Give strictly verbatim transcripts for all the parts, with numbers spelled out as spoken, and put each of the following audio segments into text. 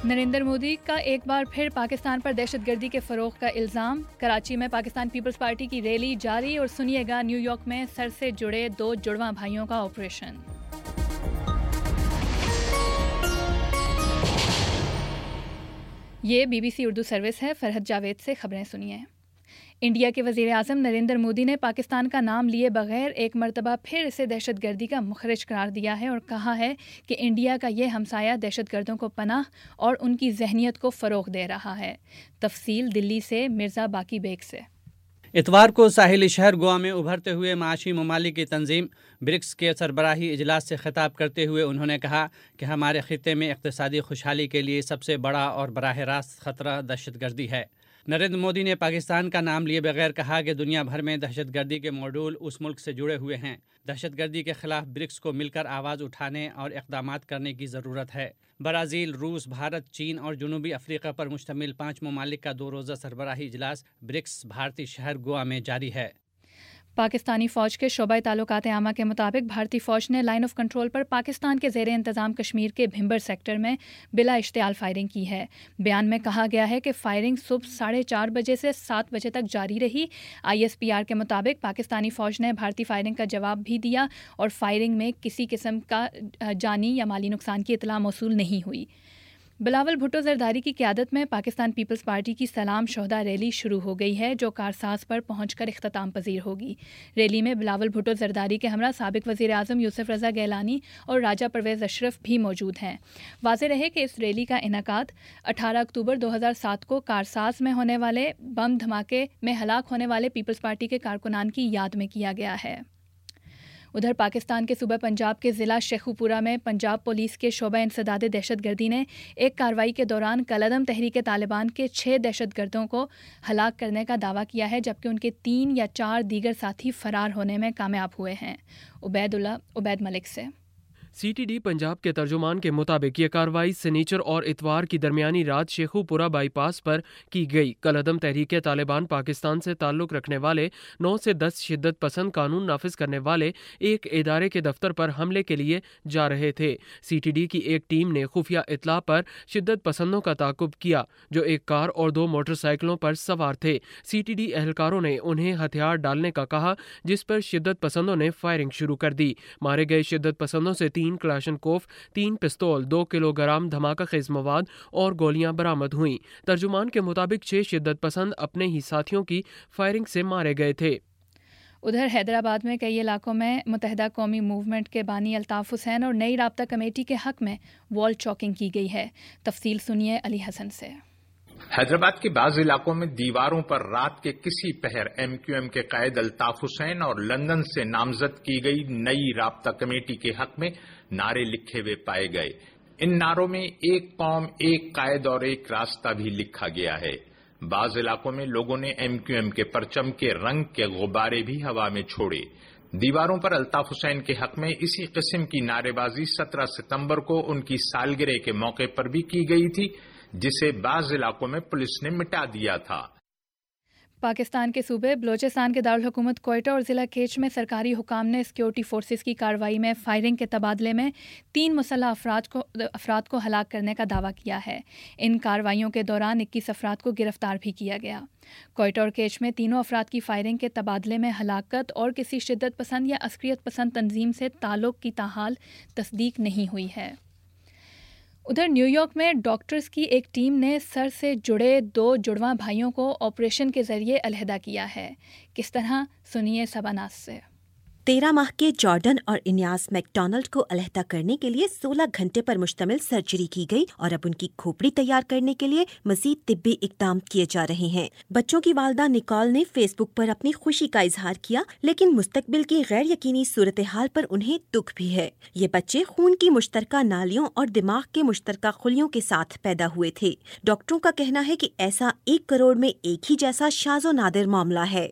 نریندر مودی کا ایک بار پھر پاکستان پر دہشت گردی کے فروغ کا الزام. کراچی میں پاکستان پیپلز پارٹی کی ریلی جاری اور سنیے گا نیو یارک میں سر سے جڑے دو جڑواں بھائیوں کا آپریشن. یہ B B C Urdu service ہے. فرحت جاوید سے خبریں سنیے. انڈیا کے وزیر اعظم نریندر مودی نے پاکستان کا نام لیے بغیر ایک مرتبہ پھر اسے دہشت گردی کا مخرج قرار دیا ہے اور کہا ہے کہ انڈیا کا یہ ہمسایہ دہشت گردوں کو پناہ اور ان کی ذہنیت کو فروغ دے رہا ہے. تفصیل دلی سے مرزا باقی بیگ سے. اتوار کو ساحلی شہر گوا میں ابھرتے ہوئے معاشی ممالک کی تنظیم برکس کے سربراہی اجلاس سے خطاب کرتے ہوئے انہوں نے کہا کہ ہمارے خطے میں اقتصادی خوشحالی کے لیے سب سے بڑا اور براہ راست خطرہ دہشت گردی ہے. نریندر مودی نے پاکستان کا نام لیے بغیر کہا کہ دنیا بھر میں دہشت گردی کے ماڈیول اس ملک سے جڑے ہوئے ہیں. دہشت گردی کے خلاف برکس کو مل کر آواز اٹھانے اور اقدامات کرنے کی ضرورت ہے. برازیل، روس، بھارت، چین اور جنوبی افریقہ پر مشتمل پانچ ممالک کا دو روزہ سربراہی اجلاس برکس بھارتی شہر گوا میں جاری ہے. پاکستانی فوج کے شعبہ تعلقات عامہ کے مطابق بھارتی فوج نے لائن آف کنٹرول پر پاکستان کے زیر انتظام کشمیر کے بھمبر سیکٹر میں بلا اشتعال فائرنگ کی ہے. بیان میں کہا گیا ہے کہ فائرنگ صبح ساڑھے چار بجے سے سات بجے تک جاری رہی. آئی ایس پی آر کے مطابق پاکستانی فوج نے بھارتی فائرنگ کا جواب بھی دیا اور فائرنگ میں کسی قسم کا جانی یا مالی نقصان کی اطلاع موصول نہیں ہوئی. بلاول بھٹو زرداری کی قیادت میں پاکستان پیپلز پارٹی کی سلام شہدا ریلی شروع ہو گئی ہے جو کارساز پر پہنچ کر اختتام پذیر ہوگی. ریلی میں بلاول بھٹو زرداری کے ہمراہ سابق وزیر اعظم یوسف رضا گیلانی اور راجہ پرویز اشرف بھی موجود ہیں. واضح رہے کہ اس ریلی کا انعقاد اٹھارہ اکتوبر دو ہزار سات کو کارساز میں ہونے والے بم دھماکے میں ہلاک ہونے والے پیپلز پارٹی کے کارکنان کی یاد میں کیا گیا ہے. ادھر پاکستان کے صوبہ پنجاب کے ضلع شیخوپورہ میں پنجاب پولیس کے شعبہ انسداد دہشت گردی نے ایک کارروائی کے دوران کالعدم تحریک طالبان کے چھ دہشت گردوں کو ہلاک کرنے کا دعویٰ کیا ہے جبکہ ان کے تین یا چار دیگر ساتھی فرار ہونے میں کامیاب ہوئے ہیں. عبید اللہ عبید ملک سے. سی ٹی ڈی پنجاب کے ترجمان کے مطابق یہ کارروائی سنیچر اور اتوار کی درمیانی رات شیخوپورہ بائی پاس پر کی گئی. کالعدم تحریک طالبان پاکستان سے تعلق رکھنے والے نو سے دس شدت پسند قانون نافذ کرنے والے ایک ادارے کے دفتر پر حملے کے لیے جا رہے تھے. سی ٹی ڈی کی ایک ٹیم نے خفیہ اطلاع پر شدت پسندوں کا تعاقب کیا جو ایک کار اور دو موٹر سائیکلوں پر سوار تھے. سی ٹی ڈی اہلکاروں نے انہیں ہتھیار ڈالنے کا کہا جس پر شدت پسندوں نے فائرنگ شروع کر دی. مارے گئے شدت پسندوں سے تین تین کلاشنکوف، تین پستول، دو کلو گرام دھماکہ خیز مواد اور گولیاں برآمد ہوئیں. ترجمان کے مطابق چھ شدت پسند اپنے ہی ساتھیوں کی فائرنگ سے مارے گئے تھے. ادھر حیدرآباد میں کئی علاقوں میں متحدہ قومی موومنٹ کے بانی الطاف حسین اور نئی رابطہ کمیٹی کے حق میں وال چاکنگ کی گئی ہے. تفصیل سنیے علی حسن سے. حیدرآباد کے بعض علاقوں میں دیواروں پر رات کے کسی پہر ایم کیو ایم کے قائد الطاف حسین اور لندن سے نامزد کی گئی نئی رابطہ کمیٹی کے حق میں نعرے لکھے ہوئے پائے گئے. ان نعروں میں ایک قوم، ایک قائد اور ایک راستہ بھی لکھا گیا ہے. بعض علاقوں میں لوگوں نے ایم کیو ایم کے پرچم کے رنگ کے غبارے بھی ہوا میں چھوڑے. دیواروں پر الطاف حسین کے حق میں اسی قسم کی نعرے بازی سترہ ستمبر کو ان کی سالگرہ کے موقع پر بھی کی گئی تھی جسے بعض علاقوں میں پولیس نے مٹا دیا تھا. پاکستان کے صوبے بلوچستان کے دارالحکومت کوئٹہ اور ضلع کیچ میں سرکاری حکام نے سیکورٹی فورسز کی کارروائی میں فائرنگ کے تبادلے میں تین مسلح افراد کو افراد کو ہلاک کرنے کا دعویٰ کیا ہے. ان کارروائیوں کے دوران اکیس افراد کو گرفتار بھی کیا گیا. کوئٹہ اور کیچ میں تینوں افراد کی فائرنگ کے تبادلے میں ہلاکت اور کسی شدت پسند یا عسکریت پسند تنظیم سے تعلق کی تاحال تصدیق نہیں ہوئی ہے. ادھر نیو یارک میں ڈاکٹرز کی ایک ٹیم نے سر سے جڑے دو جڑواں بھائیوں کو آپریشن کے ذریعے علیحدہ کیا ہے. کس طرح سنیے سباناز سے. تیرہ ماہ کے جارڈن اور انیاس میک ڈونلڈ کو علیحدہ کرنے کے لیے سولہ گھنٹے پر مشتمل سرجری کی گئی اور اب ان کی کھوپڑی تیار کرنے کے لیے مزید طبی اقدام کیے جا رہے ہیں. بچوں کی والدہ نکول نے فیس بک پر اپنی خوشی کا اظہار کیا لیکن مستقبل کی غیر یقینی صورتحال پر انہیں دکھ بھی ہے. یہ بچے خون کی مشترکہ نالیوں اور دماغ کے مشترکہ خلیوں کے ساتھ پیدا ہوئے تھے. ڈاکٹروں کا کہنا ہے کہ ایسا ایک کروڑ میں ایک ہی جیسا شاذ و نادر معاملہ ہے.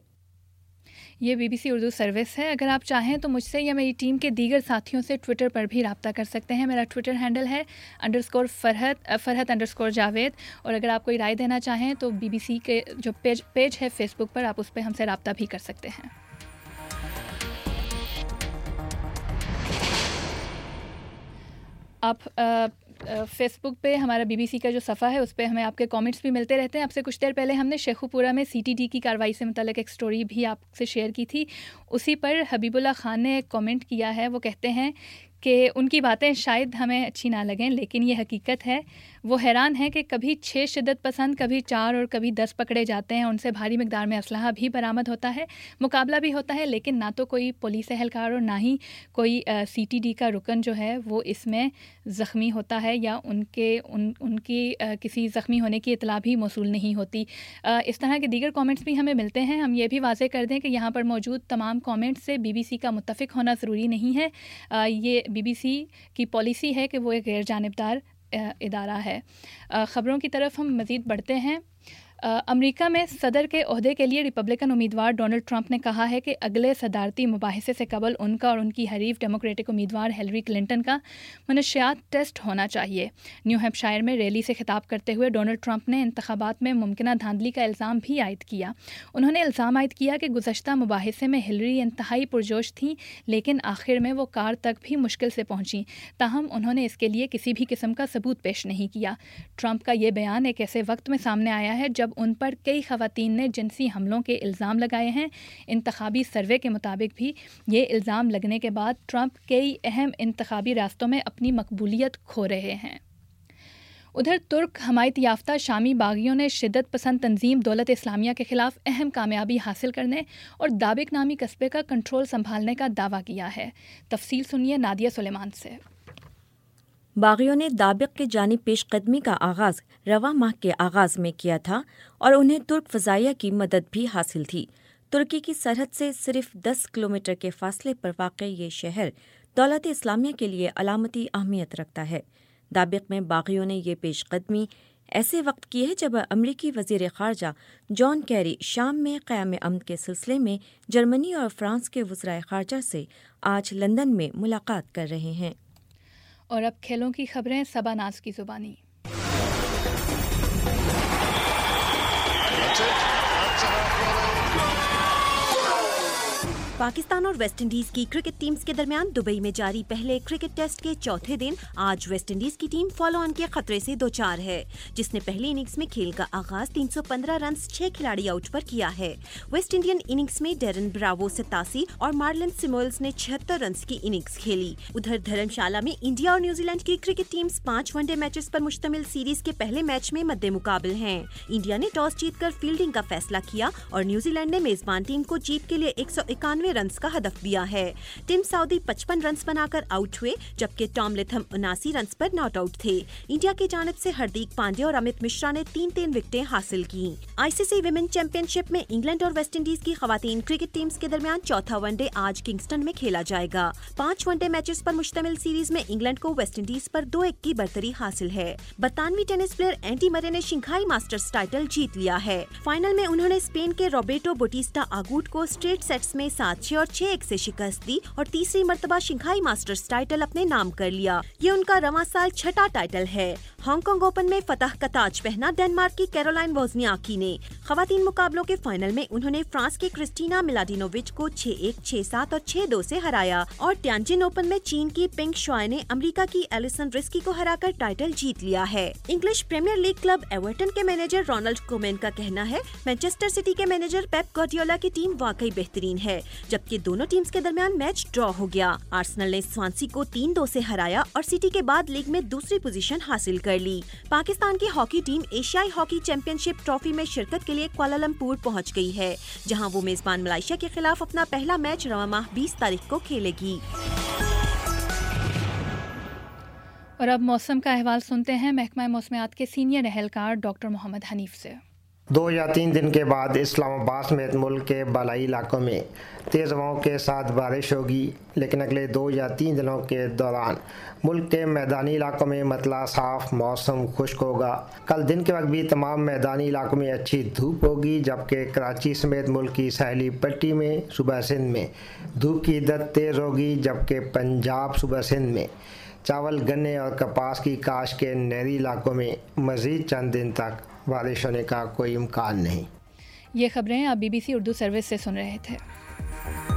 یہ B B C Urdu service ہے. اگر آپ چاہیں تو مجھ سے یا میری ٹیم کے دیگر ساتھیوں سے ٹویٹر پر بھی رابطہ کر سکتے ہیں. میرا ٹویٹر ہینڈل ہے underscore Farhat Farhat underscore Javed. اور اگر آپ کوئی رائے دینا چاہیں تو بی بی سی کے جو پیج پیج ہے فیس بک پر آپ اس پہ ہم سے رابطہ بھی کر سکتے ہیں. آپ فیس بک پہ ہمارا بی بی سی کا جو صفحہ ہے اس پہ ہمیں آپ کے کامنٹس بھی ملتے رہتے ہیں. آپ سے کچھ دیر پہلے ہم نے شیخو پورہ میں سی ٹی ڈی کی کارروائی سے متعلق ایک سٹوری بھی آپ سے شیئر کی تھی. اسی پر حبیب اللہ خان نے ایک کامنٹ کیا ہے. وہ کہتے ہیں کہ ان کی باتیں شاید ہمیں اچھی نہ لگیں لیکن یہ حقیقت ہے. وہ حیران ہیں کہ کبھی چھ شدت پسند، کبھی چار اور کبھی دس پکڑے جاتے ہیں. ان سے بھاری مقدار میں اسلحہ بھی برآمد ہوتا ہے، مقابلہ بھی ہوتا ہے، لیکن نہ تو کوئی پولیس اہلکار اور نہ ہی کوئی سی ٹی ڈی کا رکن جو ہے وہ اس میں زخمی ہوتا ہے یا ان کے ان ان کی کسی زخمی ہونے کی اطلاع بھی موصول نہیں ہوتی. اس طرح کے دیگر کامنٹس بھی ہمیں ملتے ہیں. ہم یہ بھی واضح کر دیں کہ یہاں پر موجود تمام کامنٹس سے بی بی سی کا متفق ہونا ضروری نہیں ہے. یہ بی بی سی کی پالیسی ہے کہ وہ ایک غیر جانبدار ادارہ ہے. خبروں کی طرف ہم مزید بڑھتے ہیں. امریکہ میں صدر کے عہدے کے لیے ریپبلکن امیدوار ڈونلڈ ٹرمپ نے کہا ہے کہ اگلے صدارتی مباحثے سے قبل ان کا اور ان کی حریف ڈیموکریٹک امیدوار ہیلری کلنٹن کا منشیات ٹیسٹ ہونا چاہیے. نیو ہیمپشائر میں ریلی سے خطاب کرتے ہوئے ڈونلڈ ٹرمپ نے انتخابات میں ممکنہ دھاندلی کا الزام بھی عائد کیا. انہوں نے الزام عائد کیا کہ گزشتہ مباحثے میں ہیلری انتہائی پرجوش تھیں لیکن آخر میں وہ کار تک بھی مشکل سے پہنچیں. تاہم انہوں نے اس کے لیے کسی بھی قسم کا ثبوت پیش نہیں کیا. ٹرمپ کا یہ بیان ایک ایسے وقت میں سامنے آیا ہے جب ان پر کئی خواتین نے جنسی حملوں کے الزام لگائے ہیں. انتخابی سروے کے مطابق بھی یہ الزام لگنے کے بعد ٹرمپ کئی اہم انتخابی راستوں میں اپنی مقبولیت کھو رہے ہیں. ادھر ترک حمایت یافتہ شامی باغیوں نے شدت پسند تنظیم دولت اسلامیہ کے خلاف اہم کامیابی حاصل کرنے اور دابق نامی قصبے کا کنٹرول سنبھالنے کا دعویٰ کیا ہے. تفصیل سنیے نادیہ سلیمان سے. باغیوں نے دابق کی جانب پیش قدمی کا آغاز رواں ماہ کے آغاز میں کیا تھا اور انہیں ترک فضائیہ کی مدد بھی حاصل تھی. ترکی کی سرحد سے صرف دس کلومیٹر کے فاصلے پر واقع یہ شہر دولت اسلامیہ کے لیے علامتی اہمیت رکھتا ہے. دابق میں باغیوں نے یہ پیش قدمی ایسے وقت کی ہے جب امریکی وزیر خارجہ جان کیری شام میں قیام امن کے سلسلے میں جرمنی اور فرانس کے وزرائے خارجہ سے آج لندن میں ملاقات کر رہے ہیں. اور اب کھیلوں کی خبریں صبا ناز کی زبانی. پاکستان اور ویسٹ انڈیز کی کرکٹ ٹیمز کے درمیان دبئی میں جاری پہلے کرکٹ ٹیسٹ کے چوتھے دن آج ویسٹ انڈیز کی ٹیم فالو آن کے خطرے سے دوچار ہے جس نے پہلی اننگز میں کھیل کا آغاز تین سو پندرہ رنز چھ کھلاڑی آؤٹ پر کیا ہے. ویسٹ انڈین اننگز میں ڈیرن براوو ستاسی اور مارلن سیموئلز نے چھہتر رنز کی اننگز کھیلی. ادھر دھرم شالہ میں انڈیا اور نیوزی لینڈ کی کرکٹ ٹیمز پانچ ون ڈے میچز پر مشتمل سیریز کے پہلے میچ میں مد مقابل ہیں. انڈیا نے ٹاس جیت کر فیلڈنگ کا فیصلہ کیا اور نیوزی لینڈ نے میزبان ٹیم کو جیت کے لیے ایک سو اکانوے رنز کا ہدف دیا ہے. ٹیم سعودی پچپن رنز بنا کر آؤٹ ہوئے جبکہ ٹام لتھم اناسی رنز پر ناٹ آؤٹ تھے. انڈیا کی جانب سے ہردیک پانڈے اور امت مشرا نے تین تین وکٹیں حاصل کی. آئی سی سی ویمن چیمپئن شپ میں انگلینڈ اور ویسٹ انڈیز کی خواتین کرکٹ ٹیمز کے درمیان چوتھا ون ڈے آج کنگسٹن میں کھیلا جائے گا. پانچ ون ڈے میچز پر مشتمل سیریز میں انگلینڈ کو ویسٹ انڈیز پر دو ایک کی برتری حاصل ہے. برطانوی ٹینس پلیئر اینڈی مرے نے شنگھائی ماسٹرز ٹائٹل جیت لیا ہے. فائنل میں انہوں نے اسپین کے روبرٹو بوٹیسٹا آگوٹ کو اسٹریٹ سیٹس میں سات چھ اور چھ ایک سے شکست دی اور تیسری مرتبہ شنگھائی ماسٹرز ٹائٹل اپنے نام کر لیا. یہ ان کا رواں سال چھٹا ٹائٹل ہے. ہانگ کانگ اوپن میں فتح کا تاج پہنا ڈنمارک کی کیرولائن ووزنیاکی نے. خواتین مقابلوں کے فائنل میں انہوں نے فرانس کی کرسٹینا ملادینووچ کو چھ ایک چھ سات اور چھ دو سے ہرایا اور ٹیانجن اوپن میں چین کی پینگ شوائے نے امریکہ کی ایلیسن رسکی کو ہرا کر ٹائٹل جیت لیا ہے. English Premier League club Everton کے مینیجر رونلڈ کومین کا کہنا ہے مانچسٹر سٹی کے مینیجر پیپ گواردیولا کی ٹیم واقعی بہترین ہے جبکہ دونوں ٹیمز کے درمیان میچ ڈرا ہو گیا. آرسنل نے سوانسی کو تین دو سے ہرایا اور سٹی کے بعد لیگ میں دوسری پوزیشن حاصل کر لی. پاکستان کی ہاکی ٹیم ایشیائی ہاکی چیمپئن شپ ٹرافی میں شرکت کے لیے کوالالمپور پہنچ گئی ہے جہاں وہ میزبان ملائیشیا کے خلاف اپنا پہلا میچ رواں ماہ بیس تاریخ کو کھیلے گی. اور اب موسم کا احوال سنتے ہیں محکمہ موسمیات کے سینئر اہلکار ڈاکٹر محمد حنیف سے. دو یا تین دن کے بعد اسلام آباد سمیت ملک کے بالائی علاقوں میں تیز ہواؤں کے ساتھ بارش ہوگی لیکن اگلے دو یا تین دنوں کے دوران ملک کے میدانی علاقوں میں مطلع صاف موسم خشک ہوگا. کل دن کے وقت بھی تمام میدانی علاقوں میں اچھی دھوپ ہوگی جبکہ کراچی سمیت ملک کی ساحلی پٹی میں صوبہ سندھ میں دھوپ کی عدت تیز ہوگی جبکہ پنجاب صوبہ سندھ میں چاول گنے اور کپاس کی کاشت کے نہری علاقوں میں مزید چند دن تک بارش ہونے کا کوئی امکان نہیں. یہ خبریں آپ B B C Urdu service سے سن رہے تھے.